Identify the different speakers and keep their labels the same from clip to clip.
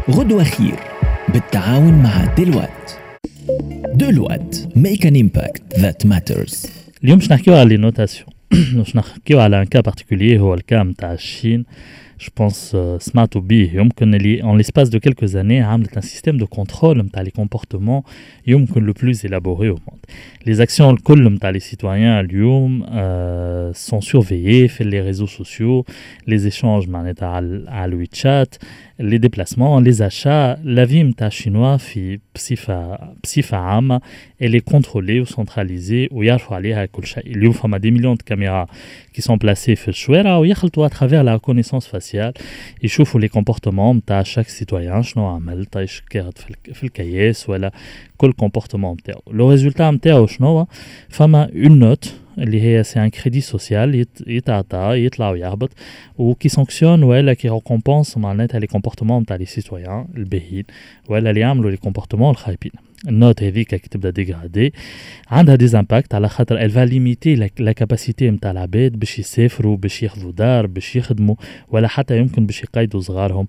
Speaker 1: غدوة خير بالتعاون مع دلوقت make an impact that matters.
Speaker 2: اليوم باش نحكيو على لي نوتاسيون باش نحكيو على ان كا بارتيكولير هو الكا نتاع الشين. Je pense سمعتوا بيه يمكن اللي en l'espace de quelques années عملت un système de contrôle نتاع les comportements يمكن le plus élaboré au monde. Les actions الكل نتاع les citoyens اليوم sont surveillées في les réseaux sociaux, les échanges معناتها على WeChat, les déplacements, les achats, la vie نتاع الشينوا في بصفة عامة elle est contrôlée ou centralisée ويعرفوا عليها كل شيء. اليوم فما des millions de caméras qui sont placées في الشوارع ويخلطوا à travers la reconnaissance faciale يشوفوا les comportements نتاع chaque citoyen شنو عمل طايش كارت في الكياس ولا كل comportement نتاعو. le résultat نتاعو شنو فما une note اللي هي c'est un crédit social يتعطى يطلع ويهبط وكي sanctionne ولا كي récompense معناتها les comportements نتاع les citoyens الباهيين ولا اللي يعملوا les comportements الخايبين. النوت هذيك كي تبدا ديغرادي عندها دي امباكت على خاطر elle va limiter la capacité نتاع العباد باش يسافروا باش ياخذوا دار باش يخدموا ولا حتى يمكن باش يقيدوا صغارهم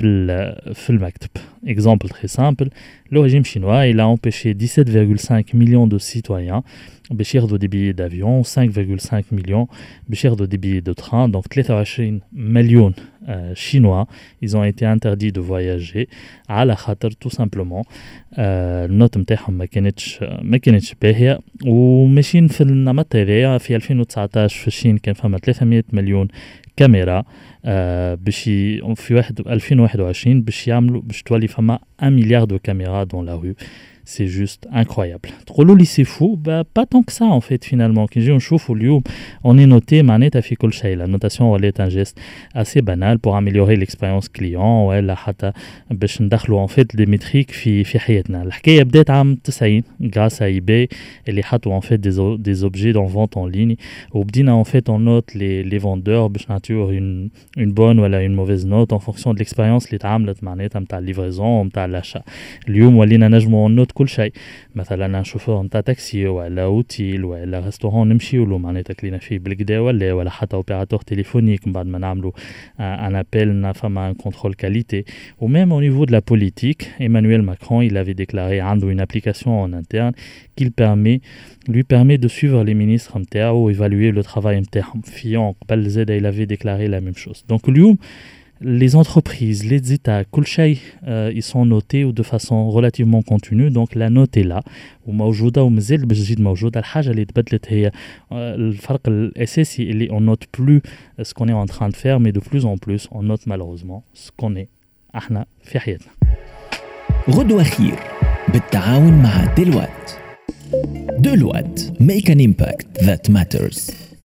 Speaker 2: في المكتب. Exemple très simple, le régime chinois il a empêché 17,5 millions de citoyens باش ياخذوا des billets d'avion, 5,5 millions باش ياخذوا des billets de train, donc 23 مليون chinois ils ont été interdits de voyager على خاطر tout simplement النوت نتاعهم ما كانتش باهيه. وماشيين في النمط هذايا في 2019 في الصين كان فما 300 مليون كاميرا باش في 2021 باش تولي فما 1 مليار de caméras dans la rue. C'est juste incroyable. تقولوا لي c'est fou, pas tant que ça en fait finalement. كي نجيو نشوفوا اليوم on est noté معناتها في كل شيء. La notation est un geste assez banal pour améliorer l'expérience client ولا حتى باش ندخلوا en fait des métriques في حياتنا. الحكايه بدات عام 90 grâce à eBay اللي حطوا en fait des objets en vente en ligne وبدينا en fait on note les vendeurs باش نعطيو une bonne ولا une mauvaise note en fonction de l'expérience اللي تعاملت معناتها نتاع livraison ونتاع l'achat. اليوم ولينا نجموا نوت كل شيء. مثلا شوفور نتاع تاكسي ولا اوتيل ولا ريستورون نمشيو له معناتها كلينا فيه بالكدا ولا حتى اوبيراتور تليفونيك من بعد ما نعملوا ان ابل فما ان كونترول كاليتي. و même au niveau de la politique, Emmanuel Macron il avait déclaré عنده une application en interne qui lui permet de suivre les ministres نتاعو évaluer le travail نتاعهم. فيون قبل زاد il avait déclaré la même chose. Donc اليوم les entreprises, les États, ils sont notés de façon relativement continue. Donc la note est là. وموجودة ومازال باش تزيد موجودة. الحاجة اللي تبدلت هي الفرق الأساسي اللي on note plus ce qu'on est en train de faire, mais de plus en plus on note malheureusement ce qu'on est احنا في حياتنا.
Speaker 1: غدوة خير بالتعاون مع دلوقت make an impact that matters.